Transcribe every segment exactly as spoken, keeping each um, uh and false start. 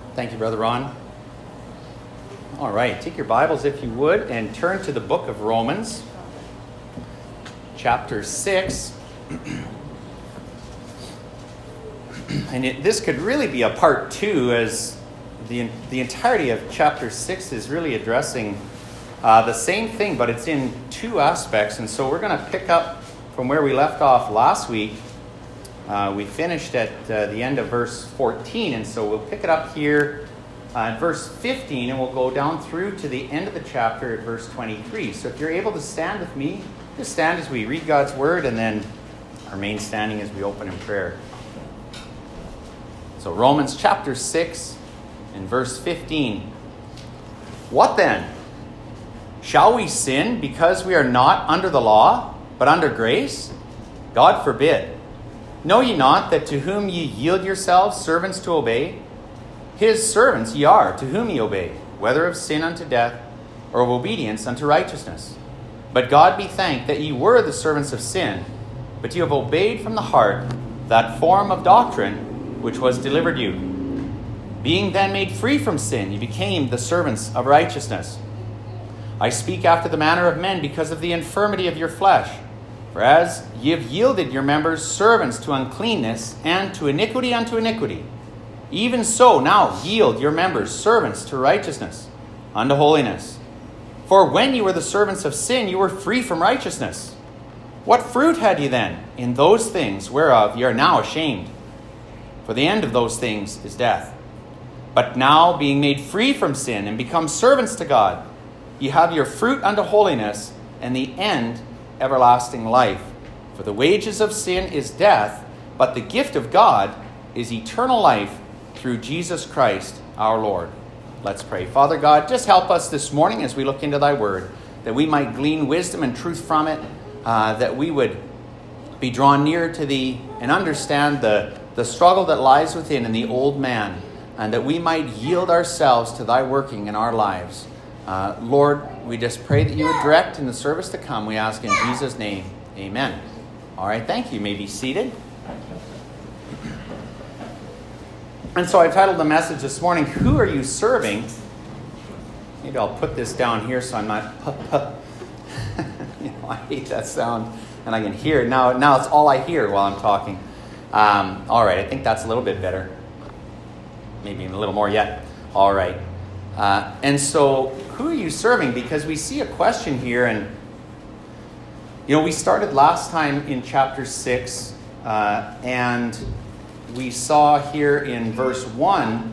Thank you, Brother Ron. All right, take your Bibles, if you would, and turn to the book of Romans, chapter six. And it, this could really be a part two, as the, the entirety of chapter six is really addressing uh, the same thing, but it's in two aspects. And so we're going to pick up from where we left off last week. Uh, we finished at uh, the end of verse fourteen, and so we'll pick it up here uh, at verse fifteen, and we'll go down through to the end of the chapter at verse twenty-three. So if you're able to stand with me, just stand as we read God's word, and then remain standing as we open in prayer. So Romans chapter six and verse fifteen. What then? Shall we sin because we are not under the law, but under grace? God forbid. Know ye not that to whom ye yield yourselves servants to obey, his servants ye are, to whom ye obey, whether of sin unto death, or of obedience unto righteousness? But God be thanked that ye were the servants of sin, but ye have obeyed from the heart that form of doctrine which was delivered you. Being then made free from sin, ye became the servants of righteousness. I speak after the manner of men because of the infirmity of your flesh. For as ye have yielded your members servants to uncleanness, and to iniquity unto iniquity, even so now yield your members servants to righteousness, unto holiness. For when you were the servants of sin, you were free from righteousness. What fruit had ye then in those things whereof ye are now ashamed? For the end of those things is death. But now, being made free from sin, and become servants to God, ye have your fruit unto holiness, and the end everlasting life. For the wages of sin is death, but the gift of God is eternal life through Jesus Christ our Lord. Let's pray. Father God, just help us this morning as we look into thy word, that we might glean wisdom and truth from it, uh, that we would be drawn near to thee and understand the, the struggle that lies within in the old man, and that we might yield ourselves to thy working in our lives. Uh, Lord, we just pray that you would direct in the service to come. We ask in Jesus' name, amen. All right, thank you. You may be seated. And so I titled the message this morning, Who Are You Serving? Maybe I'll put this down here so I'm not... you know, I hate that sound, and I can hear it. Now, now it's all I hear while I'm talking. Um, all right, I think that's a little bit better. Maybe a little more yet. All right. Uh, and so, who are you serving? Because we see a question here, and you know, we started last time in chapter six, uh, and we saw here in verse one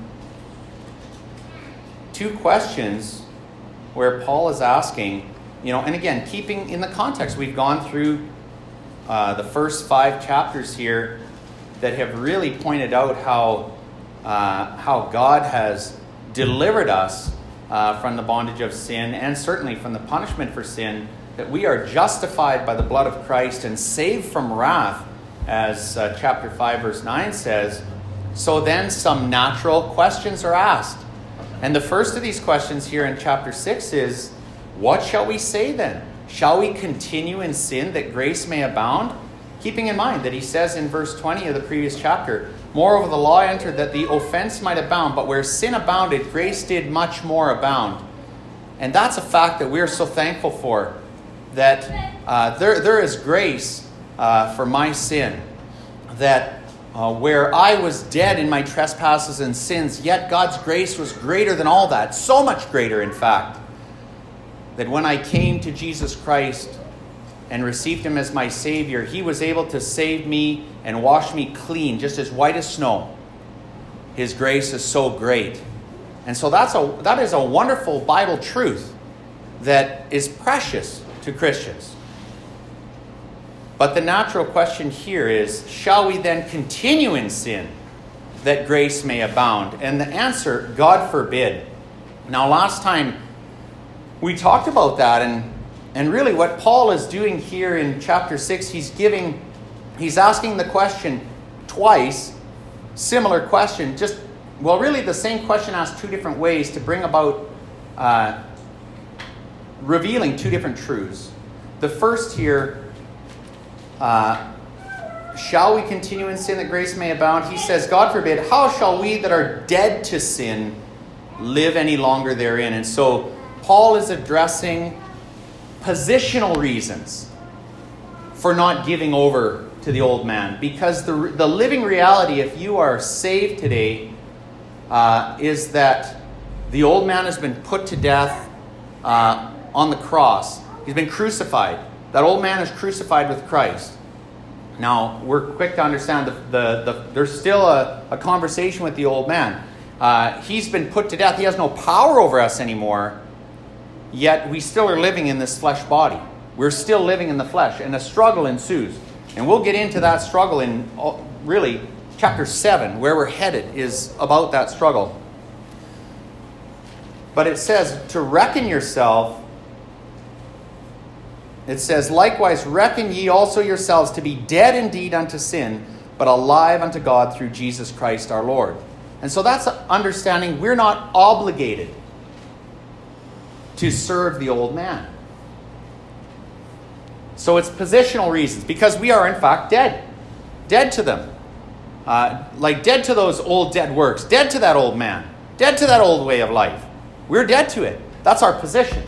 two questions where Paul is asking, you know, and again, keeping in the context, we've gone through uh, the first five chapters here that have really pointed out how uh, how God has delivered us uh, from the bondage of sin, and certainly from the punishment for sin, that we are justified by the blood of Christ and saved from wrath, as uh, chapter five verse nine says. So then some natural questions are asked. And the first of these questions here in chapter six is, what shall we say then? Shall we continue in sin that grace may abound? Keeping in mind that he says in verse twenty of the previous chapter, moreover, the law entered that the offense might abound, but where sin abounded, grace did much more abound. And that's a fact that we're so thankful for, that uh, there, there is grace uh, for my sin, that uh, where I was dead in my trespasses and sins, yet God's grace was greater than all that, so much greater, in fact, that when I came to Jesus Christ and received him as my Savior, he was able to save me and wash me clean, just as white as snow. His grace is so great. And so that's a that is a wonderful Bible truth that is precious to Christians. But the natural question here is, shall we then continue in sin that grace may abound? And the answer, God forbid. Now, last time we talked about that, and And really what Paul is doing here in chapter six, he's giving, he's asking the question twice, similar question, just, well, really the same question asked two different ways to bring about uh, revealing two different truths. The first here uh, shall we continue in sin that grace may abound? He says, God forbid, how shall we that are dead to sin live any longer therein? And so Paul is addressing positional reasons for not giving over to the old man. Because the, the living reality, if you are saved today, uh, is that the old man has been put to death uh, on the cross. He's been crucified. That old man is crucified with Christ. Now, we're quick to understand the, the, the there's still a, a conversation with the old man. Uh, he's been put to death. He has no power over us anymore. Yet we still are living in this flesh body. We're still living in the flesh, and a struggle ensues. And we'll get into that struggle in, really, chapter seven, where we're headed is about that struggle. But it says, to reckon yourself, it says, likewise reckon ye also yourselves to be dead indeed unto sin, but alive unto God through Jesus Christ our Lord. And so that's understanding we're not obligated to serve the old man. So it's positional reasons, because we are in fact dead. Dead to them. Uh, like dead to those old dead works. Dead to that old man. Dead to that old way of life. We're dead to it. That's our position.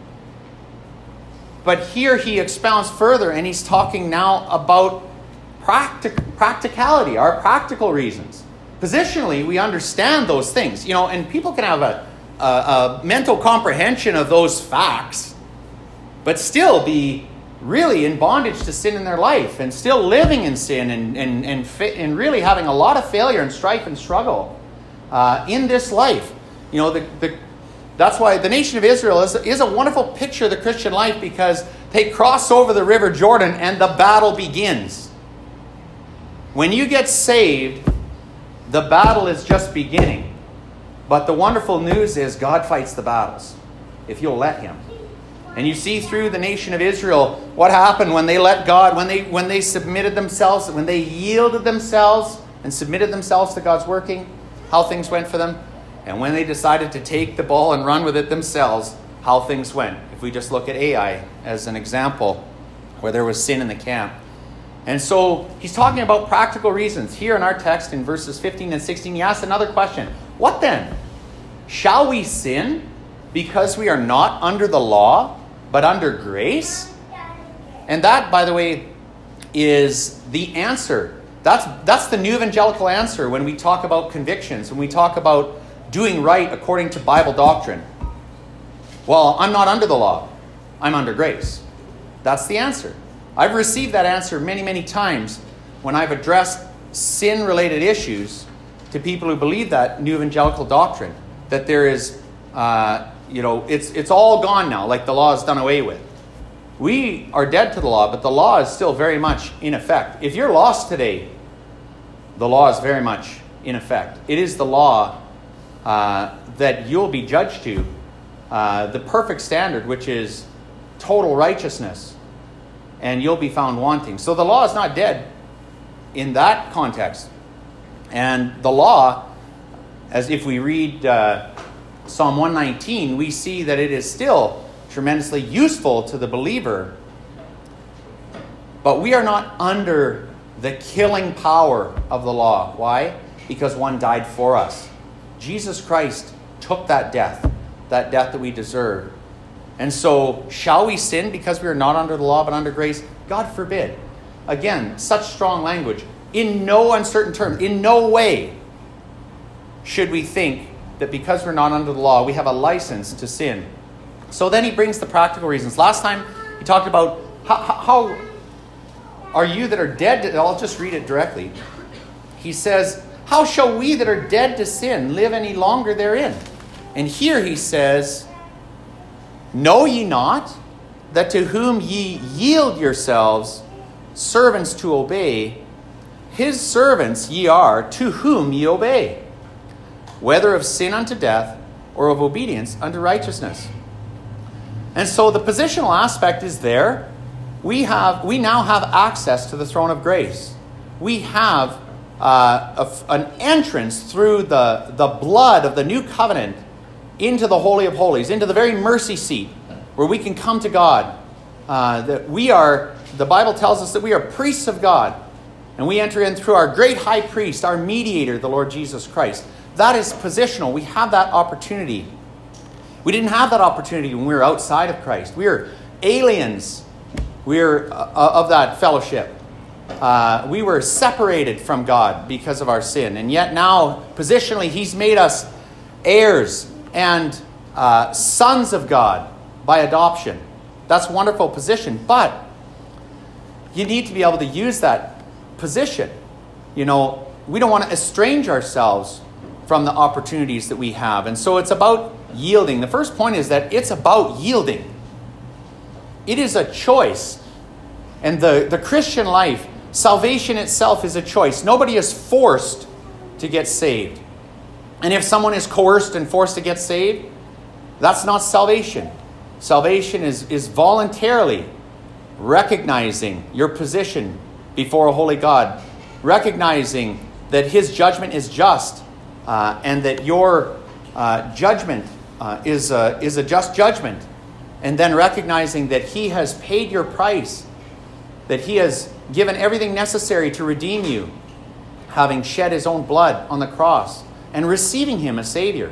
But here he expounds further, and he's talking now about practic- practicality, our practical reasons. Positionally, we understand those things. You know, and people can have a, a, a mental comprehension of those facts, but still be really in bondage to sin in their life, and still living in sin, and and and, fa- and really having a lot of failure and strife and struggle uh, in this life. You know, the, the that's why the nation of Israel is, is a wonderful picture of the Christian life, because they cross over the river Jordan and the battle begins. When you get saved, the battle is just beginning. But the wonderful news is God fights the battles, if you'll let him. And you see through the nation of Israel what happened when they let God, when they when they submitted themselves, when they yielded themselves and submitted themselves to God's working, how things went for them. And when they decided to take the ball and run with it themselves, how things went. If we just look at Ai as an example, where there was sin in the camp. And so he's talking about practical reasons. Here in our text in verses fifteen and sixteen, he asks another question. What then? Shall we sin because we are not under the law, but under grace? And that, by the way, is the answer. That's, that's the new evangelical answer when we talk about convictions, when we talk about doing right according to Bible doctrine. Well, I'm not under the law. I'm under grace. That's the answer. I've received that answer many, many times when I've addressed sin-related issues to people who believe that new evangelical doctrine, that there is, uh, you know, it's it's all gone now, like the law is done away with. We are dead to the law, but the law is still very much in effect. If you're lost today, the law is very much in effect. It is the law uh, that you'll be judged to, uh, the perfect standard, which is total righteousness, and you'll be found wanting. So the law is not dead in that context. And the law, as if we read uh, Psalm one nineteen, we see that it is still tremendously useful to the believer. But we are not under the killing power of the law. Why? Because one died for us. Jesus Christ took that death, that death that we deserve. And so, shall we sin because we are not under the law but under grace? God forbid. Again, such strong language. In no uncertain terms, in no way should we think that because we're not under the law, we have a license to sin. So then he brings the practical reasons. Last time he talked about how, how are you that are dead to, I'll just read it directly. He says, how shall we that are dead to sin live any longer therein? And here he says, know ye not that to whom ye yield yourselves servants to obey, his servants ye are to whom ye obey, whether of sin unto death or of obedience unto righteousness. And so the positional aspect is there. We have, we now have access to the throne of grace. We have uh, a, an entrance through the, the blood of the new covenant into the Holy of Holies, into the very mercy seat where we can come to God. Uh, that we are, the Bible tells us that we are priests of God. And we enter in through our great high priest, our mediator, the Lord Jesus Christ. That is positional. We have that opportunity. We didn't have that opportunity when we were outside of Christ. We were aliens. We were uh, of that fellowship. Uh, we were separated from God because of our sin. And yet now, positionally, he's made us heirs and uh, sons of God by adoption. That's a wonderful position. But you need to be able to use that position. You know, we don't want to estrange ourselves from the opportunities that we have. And so it's about yielding. The first point is that it's about yielding. It is a choice. And the, the Christian life, salvation itself is a choice. Nobody is forced to get saved. And if someone is coerced and forced to get saved, that's not salvation. Salvation is, is voluntarily recognizing your position before a holy God, recognizing that his judgment is just, uh, and that your uh, judgment uh, is, a, is a just judgment, and then recognizing that he has paid your price, that he has given everything necessary to redeem you, having shed his own blood on the cross, and receiving him as Savior.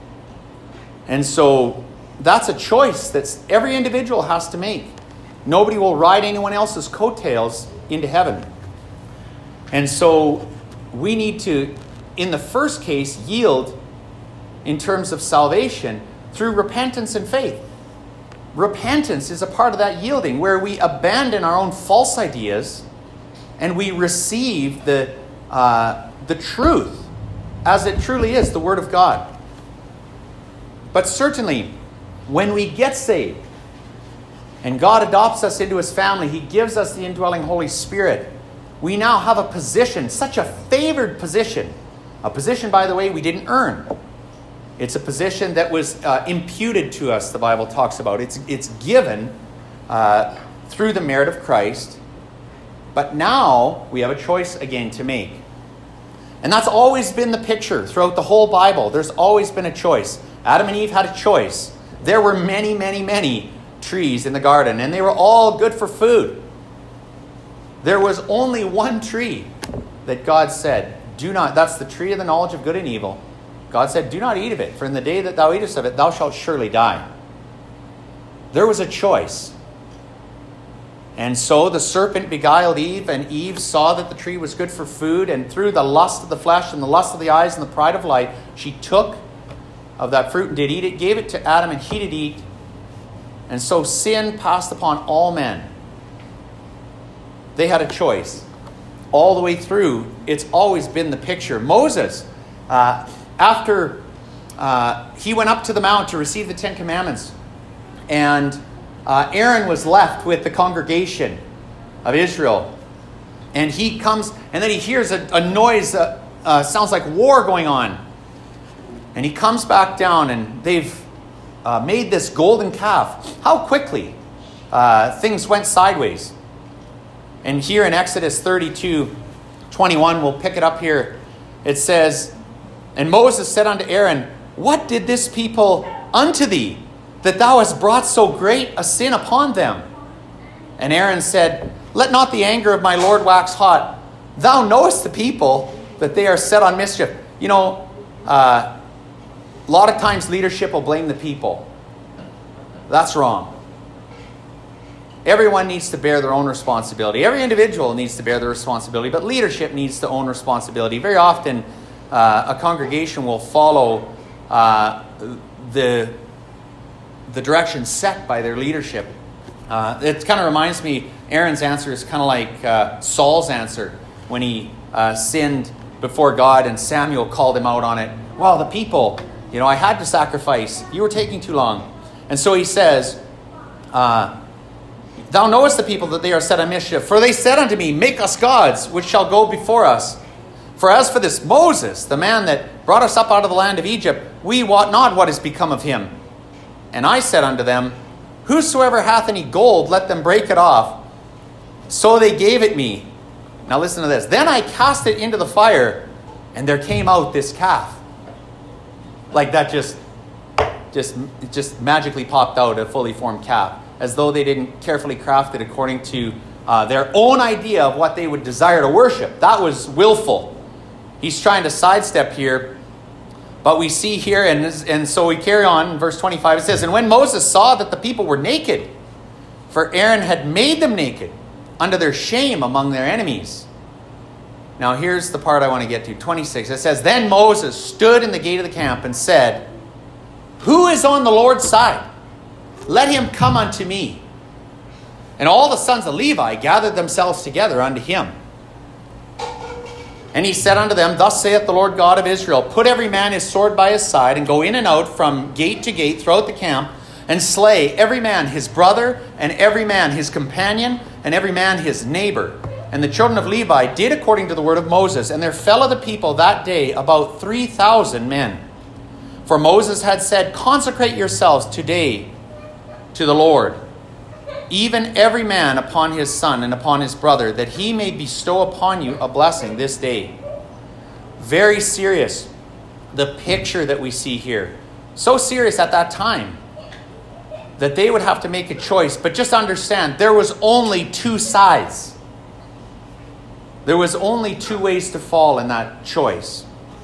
And so that's a choice that every individual has to make. Nobody will ride anyone else's coattails into heaven. And so we need to, in the first case, yield in terms of salvation through repentance and faith. Repentance is a part of that yielding, where we abandon our own false ideas and we receive the, uh, the truth as it truly is, the Word of God. But certainly, when we get saved and God adopts us into his family, he gives us the indwelling Holy Spirit, we now have a position, such a favored position. A position, by the way, we didn't earn. It's a position that was uh, imputed to us, the Bible talks about. It's, it's given uh, through the merit of Christ. But now we have a choice again to make. And that's always been the picture throughout the whole Bible. There's always been a choice. Adam and Eve had a choice. There were many, many, many trees in the garden, and they were all good for food. There was only one tree that God said, do not, that's the tree of the knowledge of good and evil. God said, do not eat of it, for in the day that thou eatest of it, thou shalt surely die. There was a choice. And so the serpent beguiled Eve, and Eve saw that the tree was good for food, and through the lust of the flesh and the lust of the eyes and the pride of life, she took of that fruit and did eat it, gave it to Adam, and he did eat. And so sin passed upon all men. They had a choice. All the way through, it's always been the picture. Moses, uh, after uh, he went up to the mount to receive the Ten Commandments, and uh, Aaron was left with the congregation of Israel, and he comes, and then he hears a, a noise that uh, sounds like war going on. And he comes back down, and they've uh, made this golden calf. How quickly uh, things went sideways. And here in Exodus thirty-two twenty-one, we'll pick it up here. It says, and Moses said unto Aaron, what did this people unto thee, that thou hast brought so great a sin upon them? And Aaron said, let not the anger of my Lord wax hot. Thou knowest the people, that they are set on mischief. You know, uh, a lot of times leadership will blame the people. That's wrong. Everyone needs to bear their own responsibility. Every individual needs to bear their responsibility, but leadership needs to own responsibility. Very often, uh, a congregation will follow uh, the, the direction set by their leadership. Uh, it kind of reminds me, Aaron's answer is kind of like uh, Saul's answer when he uh, sinned before God and Samuel called him out on it. Well, the people, you know, I had to sacrifice. You were taking too long. And so he says, uh, thou knowest the people that they are set on mischief. For they said unto me, make us gods, which shall go before us. For as for this Moses, the man that brought us up out of the land of Egypt, we wot not what is become of him. And I said unto them, whosoever hath any gold, let them break it off. So they gave it me. Now listen to this. Then I cast it into the fire, and there came out this calf. Like that just, just, just magically popped out, a fully formed calf, as though they didn't carefully craft it according to uh, their own idea of what they would desire to worship. That was willful. He's trying to sidestep here. But we see here, and, this, and so we carry on in verse twenty-five. It says, "And when Moses saw that the people were naked, for Aaron had made them naked, unto their shame among their enemies." Now here's the part I want to get to. twenty-six. It says, "Then Moses stood in the gate of the camp and said, Who is on the Lord's side? Let him come unto me. And all the sons of Levi gathered themselves together unto him. And he said unto them, Thus saith the Lord God of Israel, Put every man his sword by his side, and go in and out from gate to gate throughout the camp, and slay every man his brother, and every man his companion, and every man his neighbor. And the children of Levi did according to the word of Moses, and there fell of the people that day about three thousand men. For Moses had said, Consecrate yourselves today to the Lord, even every man upon his son and upon his brother, that he may bestow upon you a blessing this day." Very serious, the picture that we see here. So serious at that time that they would have to make a choice. But just understand, there was only two sides. There was only two ways to fall in that choice.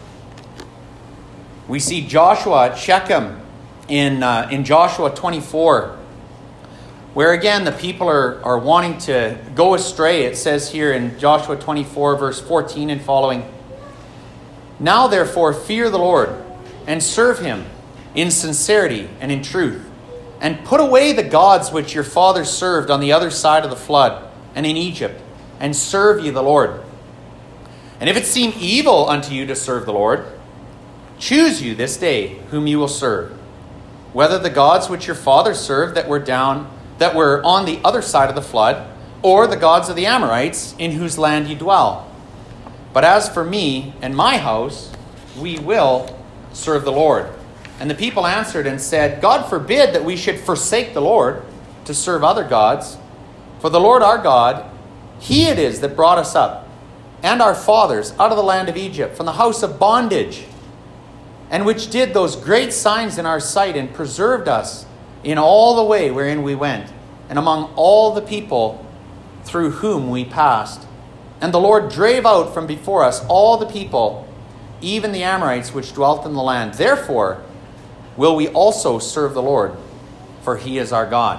We see Joshua at Shechem in, uh, in Joshua twenty-four, where again the people are, are wanting to go astray. It says here in Joshua twenty-four, verse fourteen and following, "Now therefore fear the Lord, and serve him in sincerity and in truth, and put away the gods which your fathers served on the other side of the flood and in Egypt, and serve ye the Lord. And if it seem evil unto you to serve the Lord, choose you this day whom you will serve, whether the gods which your fathers served that were down that were on the other side of the flood, or the gods of the Amorites in whose land ye dwell. But as for me and my house, we will serve the Lord." And the people answered and said, "God forbid that we should forsake the Lord to serve other gods. For the Lord our God, he it is that brought us up, and our fathers out of the land of Egypt, from the house of bondage, and which did those great signs in our sight, and preserved us in all the way wherein we went, and among all the people through whom we passed. And the Lord drave out from before us all the people, even the Amorites which dwelt in the land. Therefore will we also serve the Lord, for he is our God."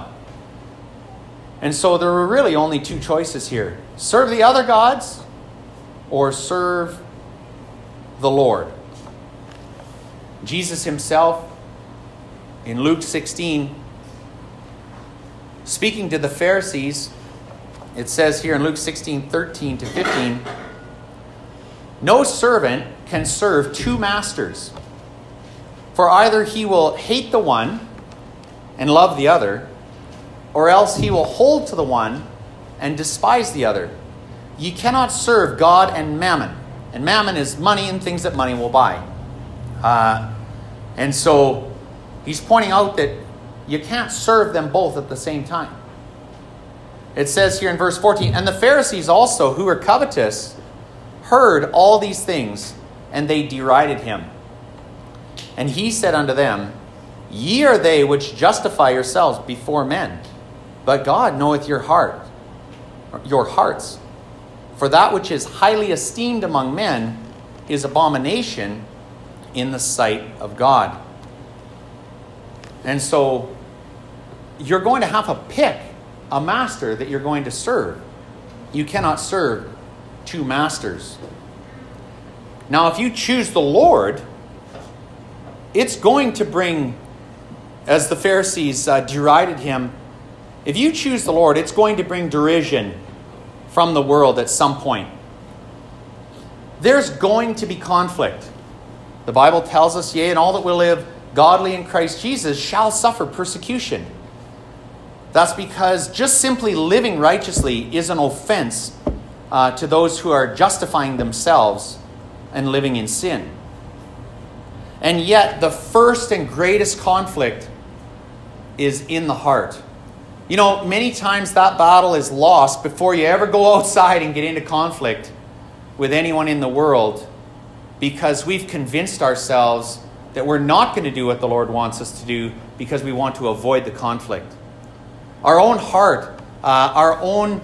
And so there were really only two choices here. Serve the other gods, or serve the Lord. Jesus himself, in Luke sixteen, speaking to the Pharisees, it says here in Luke sixteen, thirteen to fifteen, "No servant can serve two masters, for either he will hate the one and love the other, or else he will hold to the one and despise the other. Ye cannot serve God and mammon." And mammon is money and things that money will buy. Uh, and so he's pointing out that you can't serve them both at the same time. It says here in verse fourteen, "And the Pharisees also, who were covetous, heard all these things, and they derided him. And he said unto them, Ye are they which justify yourselves before men, but God knoweth your heart, your hearts. For that which is highly esteemed among men is abomination in the sight of God." And so you're going to have to pick a master that you're going to serve. You cannot serve two masters. Now, if you choose the Lord, it's going to bring, as the Pharisees uh, derided him, if you choose the Lord, it's going to bring derision from the world at some point. There's going to be conflict. The Bible tells us, "Yea, and all that will live godly in Christ Jesus shall suffer persecution." That's because just simply living righteously is an offense uh, to those who are justifying themselves and living in sin. And yet, the first and greatest conflict is in the heart. You know, many times that battle is lost before you ever go outside and get into conflict with anyone in the world, because we've convinced ourselves that we're not going to do what the Lord wants us to do because we want to avoid the conflict. Our own heart, uh, our own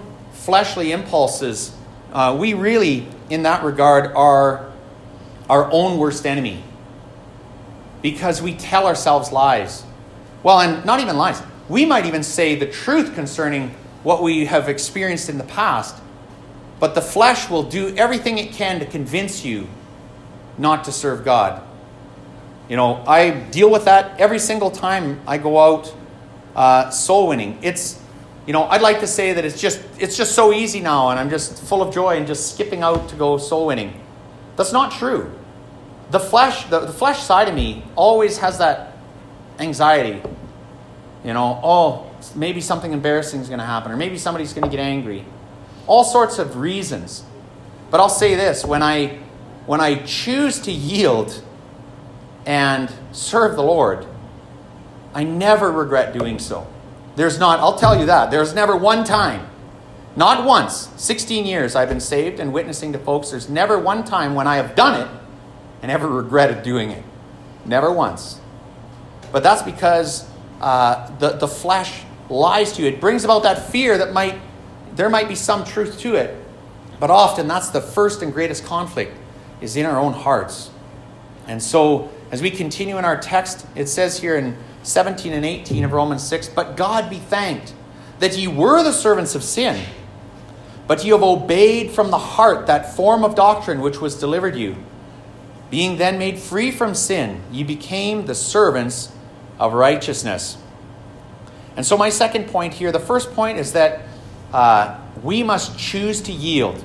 fleshly impulses, uh, we really, in that regard, are our own worst enemy. Because we tell ourselves lies. Well, and not even lies. We might even say the truth concerning what we have experienced in the past. But the flesh will do everything it can to convince you not to serve God. You know, I deal with that every single time I go out uh, soul winning. It's, you know, I'd like to say that it's just it's just so easy now, and I'm just full of joy and just skipping out to go soul winning. That's not true. The flesh, the, the flesh side of me always has that anxiety. You know, oh, maybe something embarrassing is going to happen, or maybe somebody's going to get angry. All sorts of reasons. But I'll say this, when I when I choose to yield and serve the Lord, I never regret doing so. There's not, I'll tell you that, there's never one time, not once, sixteen years I've been saved and witnessing to folks, there's never one time when I have done it and ever regretted doing it. Never once. But that's because uh, the, the flesh lies to you. It brings about that fear that might, there might be some truth to it. But often that's the first and greatest conflict, is in our own hearts. And so as we continue in our text, it says here in seventeen and eighteen of Romans six, "But God be thanked that ye were the servants of sin, but ye have obeyed from the heart that form of doctrine which was delivered you. Being then made free from sin, ye became the servants of righteousness." And so my second point here, the first point is that uh, we must choose to yield.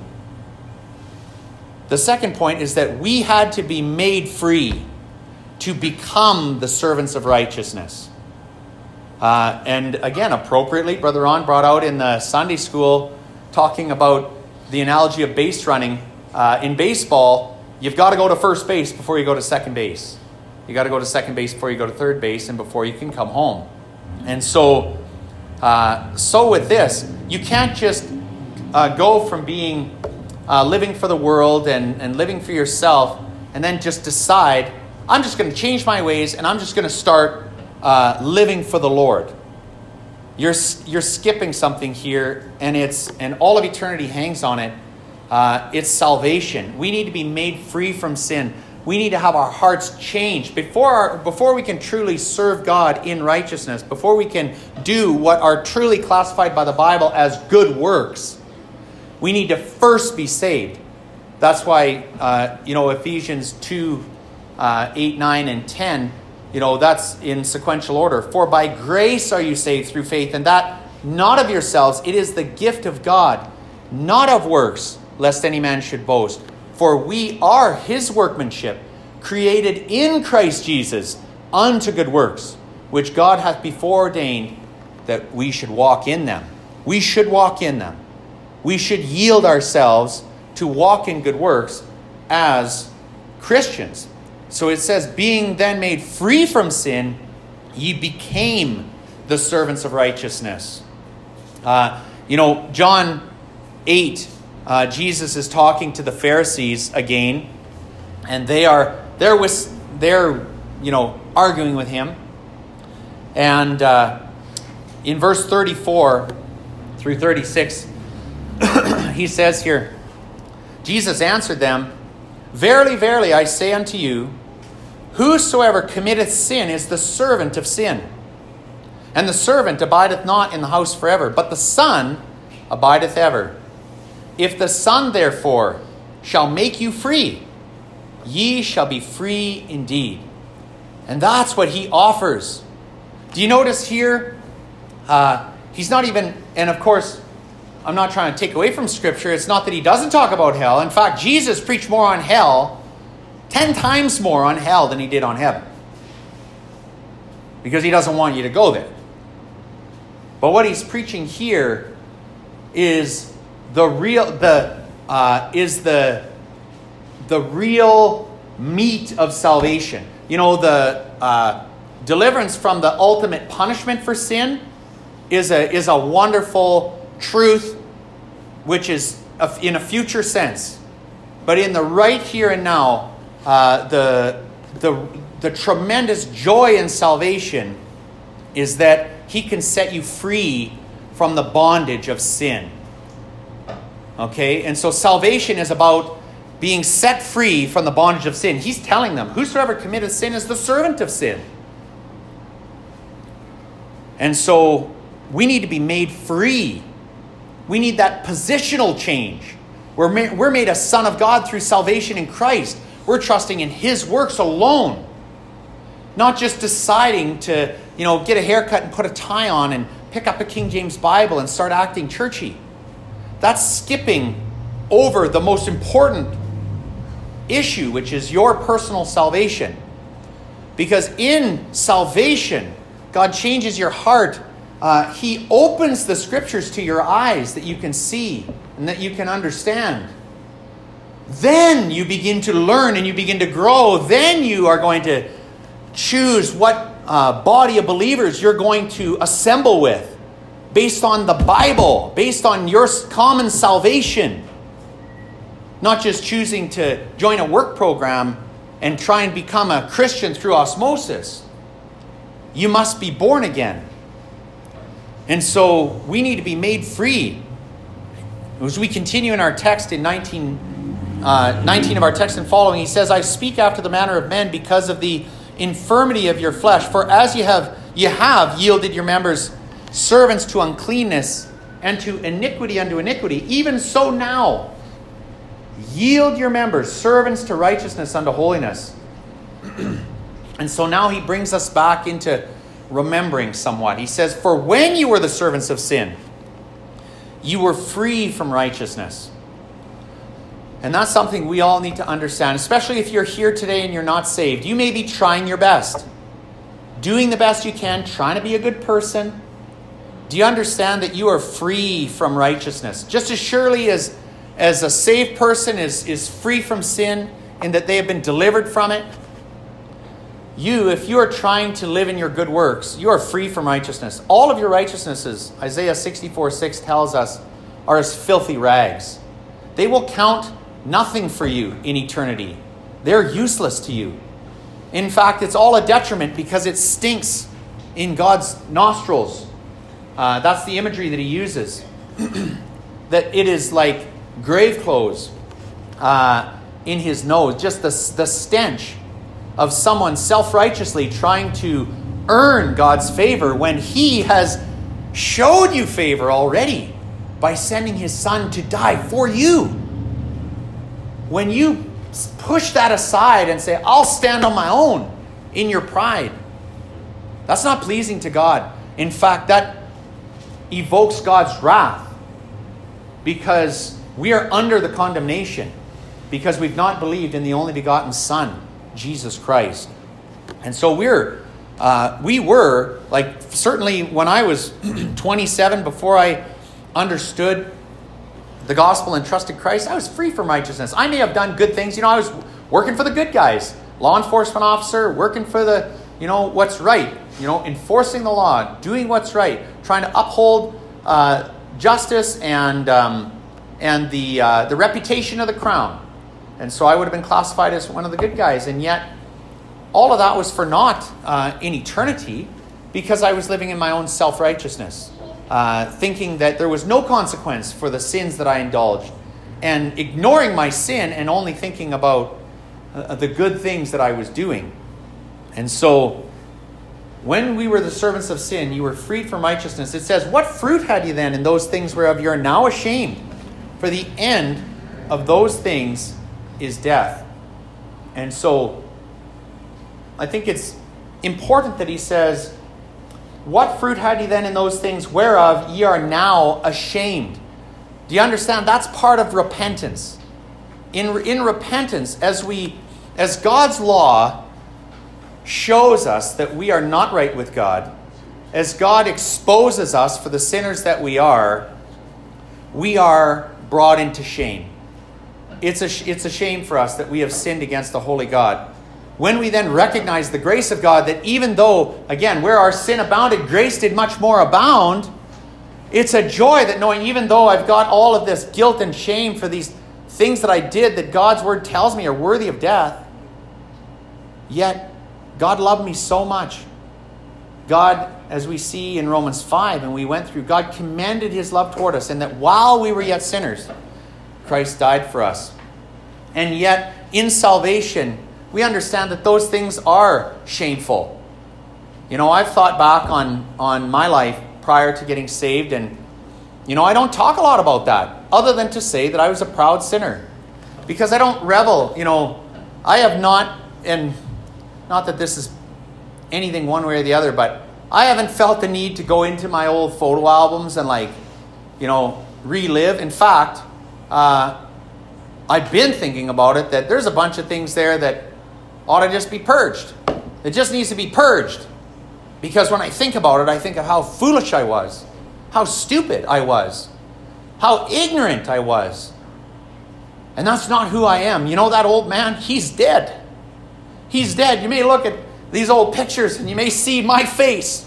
The second point is that we had to be made free to become the servants of righteousness. Uh, and again, appropriately, Brother Ron brought out in the Sunday school, talking about the analogy of base running. Uh, in baseball, you've got to go to first base before you go to second base. You got to go to second base before you go to third base and before you can come home. And so, uh, so with this, you can't just uh, go from being uh, living for the world and, and living for yourself and then just decide, I'm just going to change my ways and I'm just going to start uh, living for the Lord. You're you're skipping something here, and it's and all of eternity hangs on it. Uh, it's salvation. We need to be made free from sin. We need to have our hearts changed before our, before we can truly serve God in righteousness. Before we can do what are truly classified by the Bible as good works, we need to first be saved. That's why uh, you know Ephesians two, uh, eight, nine, and ten. You know, that's in sequential order. "For by grace are you saved through faith, and that not of yourselves. It is the gift of God, not of works, lest any man should boast. For we are his workmanship, created in Christ Jesus unto good works, which God hath before ordained that we should walk in them." We should walk in them. We should yield ourselves to walk in good works as Christians. So it says, "Being then made free from sin, ye became the servants of righteousness." Uh, you know, John eight, uh, Jesus is talking to the Pharisees again, and they are they're with they're you know arguing with him. And uh, in verse thirty-four through thirty-six, he says here, Jesus answered them, "Verily, verily, I say unto you, whosoever committeth sin is the servant of sin. And the servant abideth not in the house forever, but the Son abideth ever. If the Son therefore shall make you free, ye shall be free indeed." And that's what he offers. Do you notice here, uh, he's not even, and of course, I'm not trying to take away from Scripture. It's not that he doesn't talk about hell. In fact, Jesus preached more on hell, ten times more on hell than he did on heaven. Because he doesn't want you to go there. But what he's preaching here is the real, the uh, is the the real meat of salvation. You know, the uh, deliverance from the ultimate punishment for sin is a is a wonderful truth, which is in a future sense. But in the right here and now, uh, the, the, the tremendous joy in salvation is that he can set you free from the bondage of sin. Okay? And so salvation is about being set free from the bondage of sin. He's telling them, whosoever committeth sin is the servant of sin. And so we need to be made free. We need that positional change. We're made, we're made a son of God through salvation in Christ. We're trusting in his works alone. Not just deciding to, you know, get a haircut and put a tie on and pick up a King James Bible and start acting churchy. That's skipping over the most important issue, which is your personal salvation. Because in salvation, God changes your heart. Uh, he opens the scriptures to your eyes that you can see and that you can understand. Then you begin to learn and you begin to grow. Then you are going to choose what uh, body of believers you're going to assemble with based on the Bible, based on your common salvation. Not just choosing to join a work program and try and become a Christian through osmosis. You must be born again. And so we need to be made free. As we continue in our text in nineteen, uh, nineteen of our text and following, he says, I speak after the manner of men because of the infirmity of your flesh. For as you have, you have yielded your members servants to uncleanness and to iniquity unto iniquity, even so now yield your members servants to righteousness unto holiness. And so now he brings us back into remembering somewhat. He says, for when you were the servants of sin, you were free from righteousness. And that's something we all need to understand, especially if you're here today and you're not saved. You may be trying your best, doing the best you can, trying to be a good person. Do you understand that you are free from righteousness? Just as surely as, as a saved person is, is free from sin and that they have been delivered from it, you, if you are trying to live in your good works, you are free from righteousness. All of your righteousnesses, Isaiah sixty-four six tells us, are as filthy rags. They will count nothing for you in eternity. They're useless to you. In fact, it's all a detriment because it stinks in God's nostrils. Uh, that's the imagery that he uses. That it is like grave clothes uh, in his nose. Just the, the stench of someone self-righteously trying to earn God's favor when he has showed you favor already by sending his son to die for you. When you push that aside and say, I'll stand on my own in your pride, that's not pleasing to God. In fact, that evokes God's wrath because we are under the condemnation because we've not believed in the only begotten Son, Jesus Christ. And so we're, uh, we were, like certainly when I was twenty-seven, before I understood the gospel and trusted Christ, I was free from righteousness. I may have done good things. You know, I was working for the good guys, law enforcement officer, working for the, you know, what's right, you know, enforcing the law, doing what's right, trying to uphold uh, justice and um, and the uh, the reputation of the crown. And so I would have been classified as one of the good guys. And yet, all of that was for naught uh, in eternity because I was living in my own self-righteousness. Uh, thinking that there was no consequence for the sins that I indulged, and ignoring my sin and only thinking about uh, the good things that I was doing. And so, when we were the servants of sin, you were freed from righteousness. It says, what fruit had you then in those things whereof you are now ashamed? For the end of those things is death. And so, I think it's important that he says, what fruit had ye then in those things whereof ye are now ashamed? Do you understand? That's part of repentance. In, in repentance, as we, as God's law shows us that we are not right with God, as God exposes us for the sinners that we are, we are brought into shame. It's a, it's a shame for us that we have sinned against the holy God. When we then recognize the grace of God, that even though, again, where our sin abounded, grace did much more abound, it's a joy that knowing even though I've got all of this guilt and shame for these things that I did that God's word tells me are worthy of death, yet God loved me so much. God, as we see in Romans five, and we went through, God commended his love toward us, and that while we were yet sinners, Christ died for us. And yet, in salvation, we understand that those things are shameful. You know, I've thought back on, on my life prior to getting saved, and, you know, I don't talk a lot about that, other than to say that I was a proud sinner. Because I don't revel, you know, I have not, and not that this is anything one way or the other, but I haven't felt the need to go into my old photo albums and, like, you know, relive. In fact, uh, I've been thinking about it, that there's a bunch of things there that ought to just be purged. It just needs to be purged. Because when I think about it, I think of how foolish I was, how stupid I was, how ignorant I was. And that's not who I am. You know that old man? He's dead. He's dead. You may look at these old pictures and you may see my face.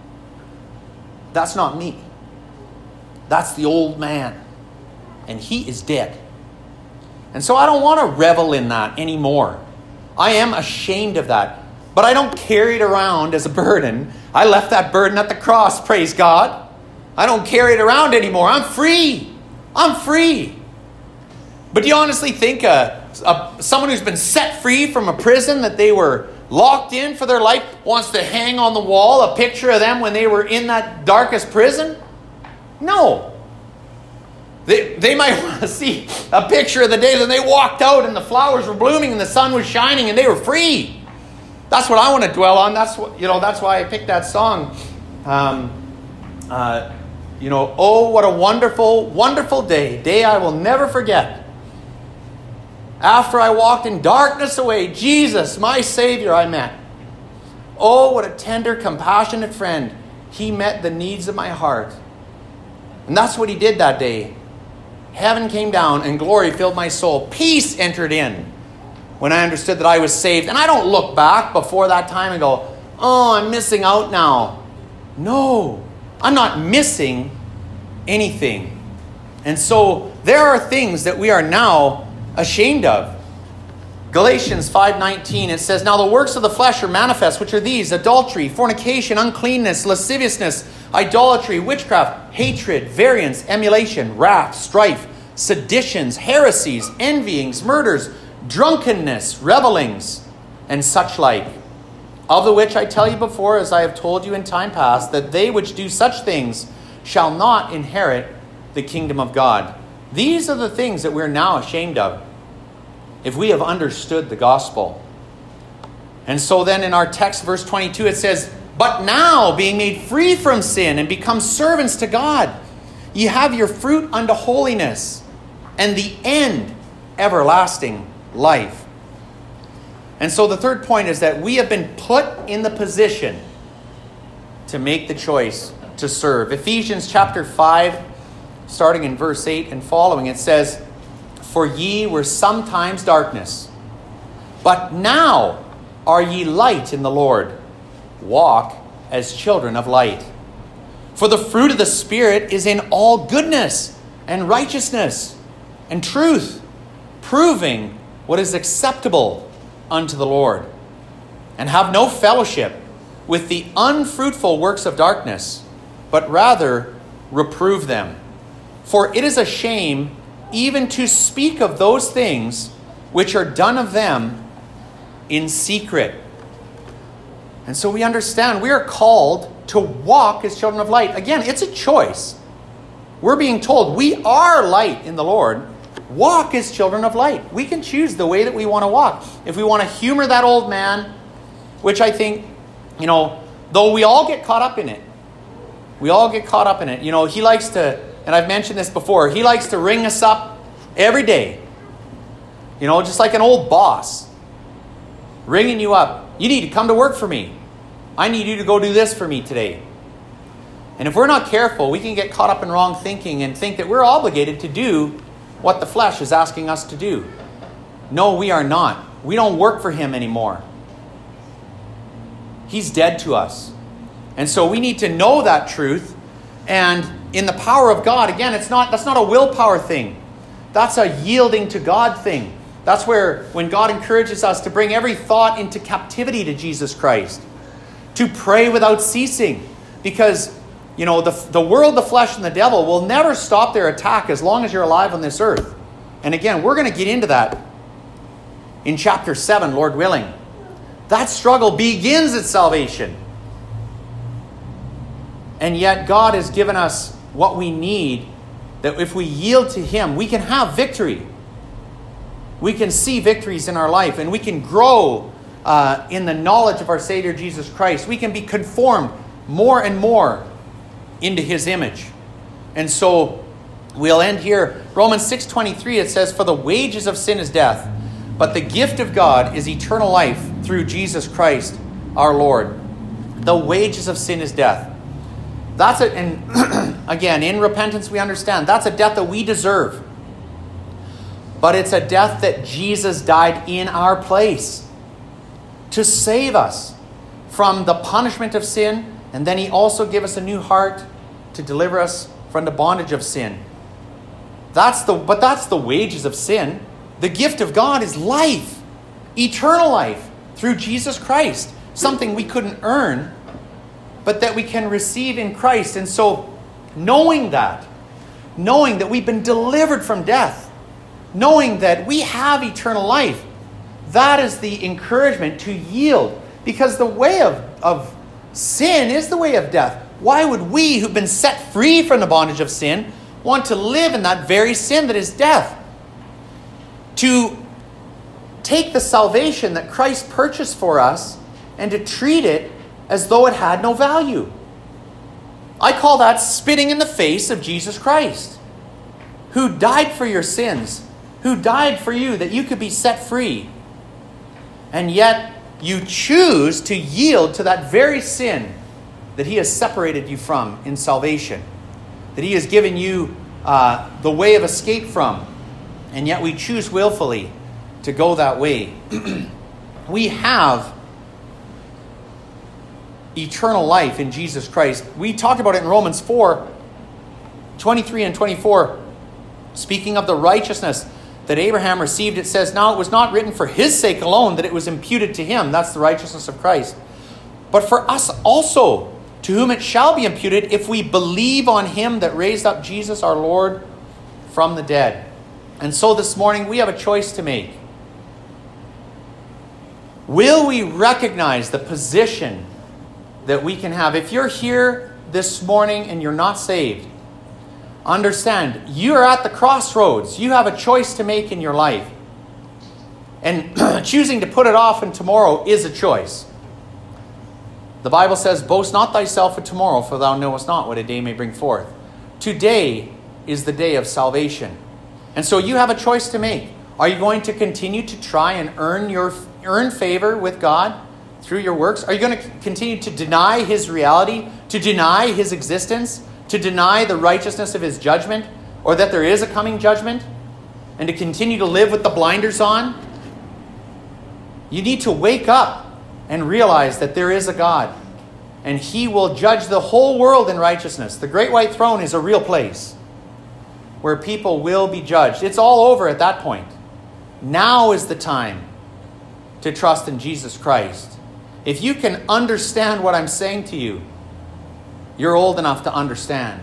That's not me. That's the old man. And he is dead. And so I don't want to revel in that anymore. I am ashamed of that. But I don't carry it around as a burden. I left that burden at the cross, praise God. I don't carry it around anymore. I'm free. I'm free. But do you honestly think uh, uh, someone who's been set free from a prison that they were locked in for their life wants to hang on the wall a picture of them when they were in that darkest prison? No. They, they might want to see a picture of the day that they walked out and the flowers were blooming and the sun was shining and they were free. That's what I want to dwell on. That's what, you know, that's why I picked that song. Um, uh, you know, oh, what a wonderful, wonderful day. Day I will never forget. After I walked in darkness away, Jesus, my Savior, I met. Oh, what a tender, compassionate friend. He met the needs of my heart. And that's what he did that day. Heaven came down and glory filled my soul. Peace entered in when I understood that I was saved. And I don't look back before that time and go, oh, I'm missing out now. No, I'm not missing anything. And so there are things that we are now ashamed of. Galatians five nineteen, it says, now the works of the flesh are manifest, which are these: adultery, fornication, uncleanness, lasciviousness, idolatry, witchcraft, hatred, variance, emulation, wrath, strife, seditions, heresies, envyings, murders, drunkenness, revelings, and such like, of the which I tell you before, as I have told you in time past, that they which do such things shall not inherit the kingdom of God. These are the things that we're now ashamed of, if we have understood the gospel. And so then in our text, verse twenty-two, it says, but now, being made free from sin and become servants to God, ye have your fruit unto holiness, and the end everlasting life. And so the third point is that we have been put in the position to make the choice to serve. Ephesians chapter five, starting in verse eight and following, it says, for ye were sometimes darkness, but now are ye light in the Lord. Walk as children of light. For the fruit of the Spirit is in all goodness and righteousness and truth, proving what is acceptable unto the Lord. And have no fellowship with the unfruitful works of darkness, but rather reprove them. For it is a shame even to speak of those things which are done of them in secret. And so we understand we are called to walk as children of light. Again, it's a choice. We're being told we are light in the Lord. Walk as children of light. We can choose the way that we want to walk. If we want to humor that old man, which I think, you know, though we all get caught up in it. We all get caught up in it. You know, he likes to, and I've mentioned this before, he likes to ring us up every day. You know, just like an old boss. Ringing you up. You need to come to work for me. I need you to go do this for me today. And if we're not careful, we can get caught up in wrong thinking and think that we're obligated to do what the flesh is asking us to do. No, we are not. We don't work for him anymore. He's dead to us. And so we need to know that truth. And in the power of God, again, it's not that's not a willpower thing. That's a yielding to God thing. That's where when God encourages us to bring every thought into captivity to Jesus Christ. To pray without ceasing. Because, you know, the, the world, the flesh, and the devil will never stop their attack as long as you're alive on this earth. And again, we're going to get into that in chapter seven, Lord willing. That struggle begins at salvation. And yet God has given us what we need, that if we yield to Him, we can have victory. We can see victories in our life, and we can grow uh, in the knowledge of our Savior Jesus Christ. We can be conformed more and more into His image. And so we'll end here. Romans six twenty-three, it says, "For the wages of sin is death, but the gift of God is eternal life through Jesus Christ our Lord." The wages of sin is death. That's it. And again, in repentance we understand that's a death that we deserve. But it's a death that Jesus died in our place to save us from the punishment of sin. And then He also gave us a new heart to deliver us from the bondage of sin. That's the, but that's the wages of sin. The gift of God is life, eternal life through Jesus Christ. Something we couldn't earn, but that we can receive in Christ. And so knowing that, knowing that we've been delivered from death, knowing that we have eternal life, that is the encouragement to yield. Because the way of, of sin is the way of death. Why would we, who've been set free from the bondage of sin, want to live in that very sin that is death? To take the salvation that Christ purchased for us and to treat it as though it had no value. I call that spitting in the face of Jesus Christ, who died for your sins, who died for you that you could be set free. And yet you choose to yield to that very sin that He has separated you from in salvation, that He has given you uh, the way of escape from. And yet we choose willfully to go that way. We have eternal life in Jesus Christ. We talked about it in Romans four, twenty-three and twenty-four. Speaking of the righteousness that Abraham received, it says, "Now it was not written for his sake alone that it was imputed to him," that's the righteousness of Christ, "but for us also, to whom it shall be imputed if we believe on Him that raised up Jesus our Lord from the dead." And so this morning we have a choice to make. Will we recognize the position that we can have? If you're here this morning and you're not saved, understand you're at the crossroads. You have a choice to make in your life. And choosing to put it off and tomorrow is a choice. The Bible says, "Boast not thyself of tomorrow, for thou knowest not what a day may bring forth." Today is the day of salvation. And so you have a choice to make. Are you going to continue to try and earn your earn favor with God through your works? Are you going to continue to deny His reality, to deny His existence, to deny the righteousness of His judgment, or that there is a coming judgment, and to continue to live with the blinders on? You need to wake up and realize that there is a God, and He will judge the whole world in righteousness. The great white throne is a real place where people will be judged. It's all over at that point. Now is the time to trust in Jesus Christ. If you can understand what I'm saying to you, you're old enough to understand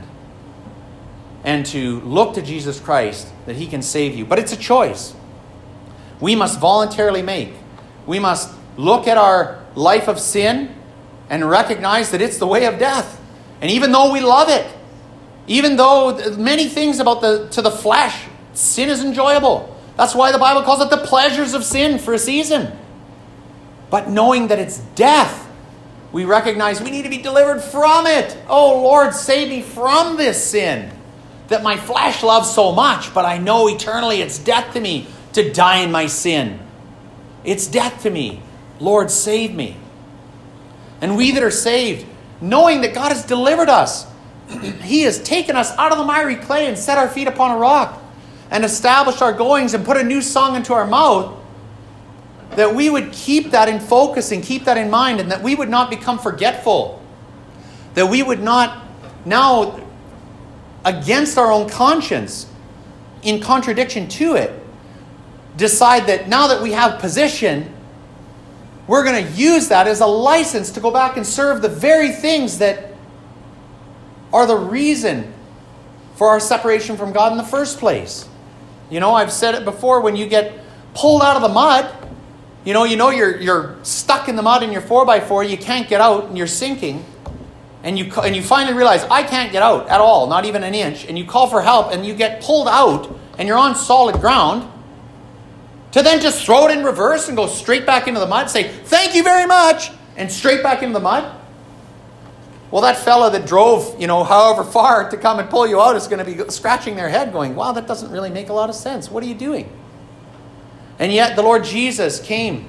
and to look to Jesus Christ that He can save you. But it's a choice we must voluntarily make. We must look at our life of sin and recognize that it's the way of death. And even though we love it, even though many things about the to the flesh, sin is enjoyable. That's why the Bible calls it the pleasures of sin for a season. But knowing that it's death, we recognize we need to be delivered from it. Oh Lord, save me from this sin that my flesh loves so much, but I know eternally it's death to me to die in my sin. It's death to me. Lord, save me. And we that are saved, knowing that God has delivered us, He has taken us out of the miry clay and set our feet upon a rock and established our goings and put a new song into our mouth, that we would keep that in focus and keep that in mind, and that we would not become forgetful. That we would not now, against our own conscience, in contradiction to it, decide that now that we have position, we're going to use that as a license to go back and serve the very things that are the reason for our separation from God in the first place. You know, I've said it before, when you get pulled out of the mud, you know, you know you're you're stuck in the mud in your four by four, you can't get out and you're sinking. And you and you finally realize, I can't get out at all, not even an inch. And you call for help and you get pulled out and you're on solid ground. To then just throw it in reverse and go straight back into the mud, say, thank you very much, and straight back into the mud. Well, that fella that drove, you know, however far to come and pull you out is going to be scratching their head going, wow, that doesn't really make a lot of sense. What are you doing? And yet the Lord Jesus came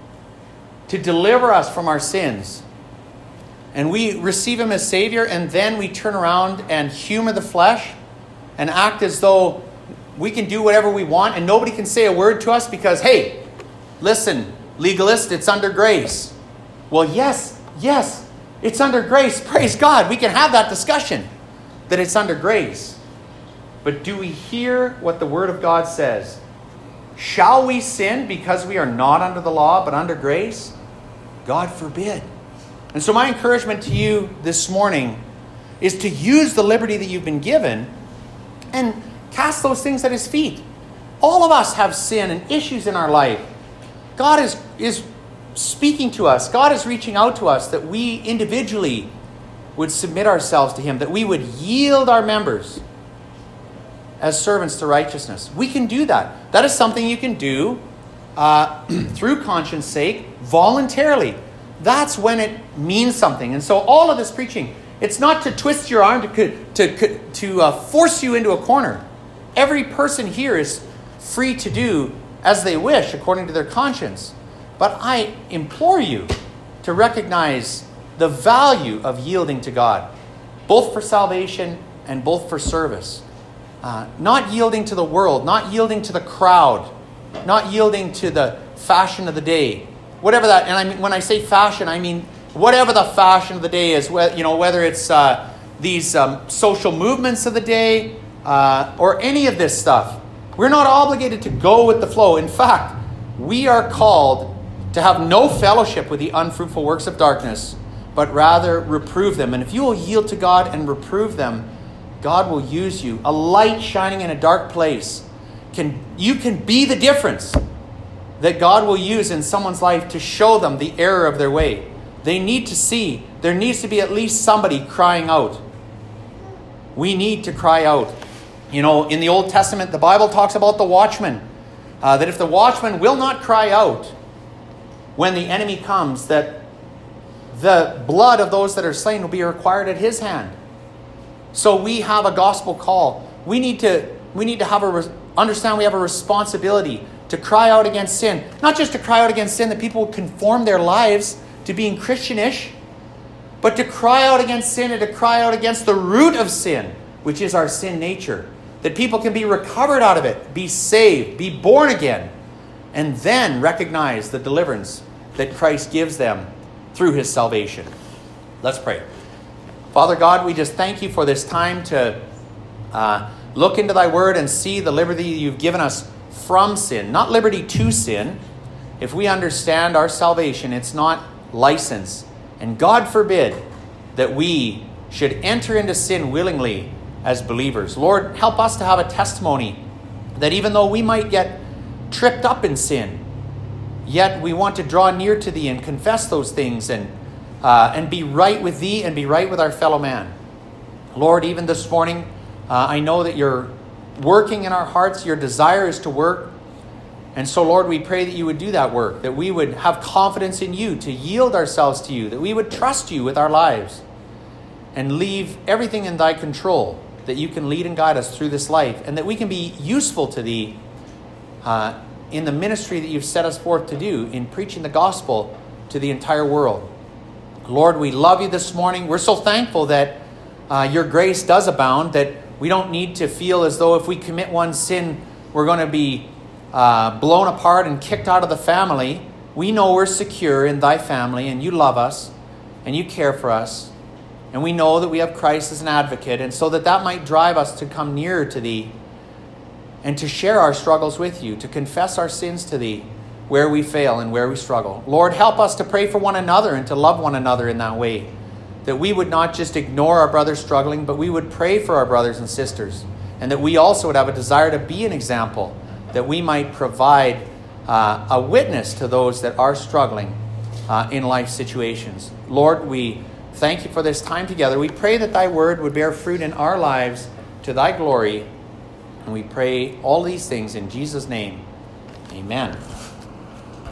to deliver us from our sins. And we receive him as Savior, and then we turn around and humor the flesh and act as though we can do whatever we want and nobody can say a word to us because, hey, listen, legalist, it's under grace. Well, yes, yes, it's under grace. Praise God. We can have that discussion that it's under grace. But do we hear what the Word of God says? Shall we sin because we are not under the law but under grace? God forbid. And so my encouragement to you this morning is to use the liberty that you've been given and cast those things at his feet. All of us have sin and issues in our life. God is, is speaking to us. God is reaching out to us that we individually would submit ourselves to him, that we would yield our members as servants to righteousness. We can do that. That is something you can do uh, through conscience sake, voluntarily. That's when it means something. And so all of this preaching, it's not to twist your arm, to, to, to uh, force you into a corner. Every person here is free to do as they wish according to their conscience. But I implore you to recognize the value of yielding to God, both for salvation and both for service. Uh, not yielding to the world, not yielding to the crowd, not yielding to the fashion of the day. Whatever that, and I mean, when I say fashion, I mean whatever the fashion of the day is, you know, whether it's uh, these um, social movements of the day uh, or any of this stuff. We're not obligated to go with the flow. In fact, we are called to have no fellowship with the unfruitful works of darkness, but rather reprove them. And if you will yield to God and reprove them, God will use you. A light shining in a dark place. Can you can be the difference that God will use in someone's life to show them the error of their way. They need to see. There needs to be at least somebody crying out. We need to cry out. You know, in the Old Testament, the Bible talks about the watchman. Uh, that if the watchman will not cry out when the enemy comes, that the blood of those that are slain will be required at his hand. So we have a gospel call. We need to, we need to have a, understand we have a responsibility to cry out against sin. Not just to cry out against sin that people would conform their lives to being Christianish, but to cry out against sin and to cry out against the root of sin, which is our sin nature. That people can be recovered out of it, be saved, be born again, and then recognize the deliverance that Christ gives them through his salvation. Let's pray. Father God, we just thank you for this time to uh, look into thy word and see the liberty you've given us from sin, not liberty to sin. If we understand our salvation, it's not license. And God forbid that we should enter into sin willingly as believers. Lord, help us to have a testimony that even though we might get tripped up in sin, yet we want to draw near to thee and confess those things and uh, and be right with thee and be right with our fellow man. Lord, even this morning, uh, I know that you're working in our hearts. Your desire is to work. And so, Lord, we pray that you would do that work, that we would have confidence in you, to yield ourselves to you, that we would trust you with our lives and leave everything in thy control, that you can lead and guide us through this life, and that we can be useful to thee uh, in the ministry that you've set us forth to do, in preaching the gospel to the entire world. Lord, we love you this morning. We're so thankful that uh, your grace does abound, that we don't need to feel as though if we commit one sin, we're going to be uh, blown apart and kicked out of the family. We know we're secure in thy family, and you love us, and you care for us. And we know that we have Christ as an advocate, and so that that might drive us to come nearer to thee and to share our struggles with you, to confess our sins to thee where we fail and where we struggle. Lord, help us to pray for one another and to love one another in that way, that we would not just ignore our brothers struggling, but we would pray for our brothers and sisters, and that we also would have a desire to be an example, that we might provide uh, a witness to those that are struggling uh, in life situations. Lord, we thank you for this time together. We pray that thy word would bear fruit in our lives to thy glory, and we pray all these things in Jesus' name. Amen.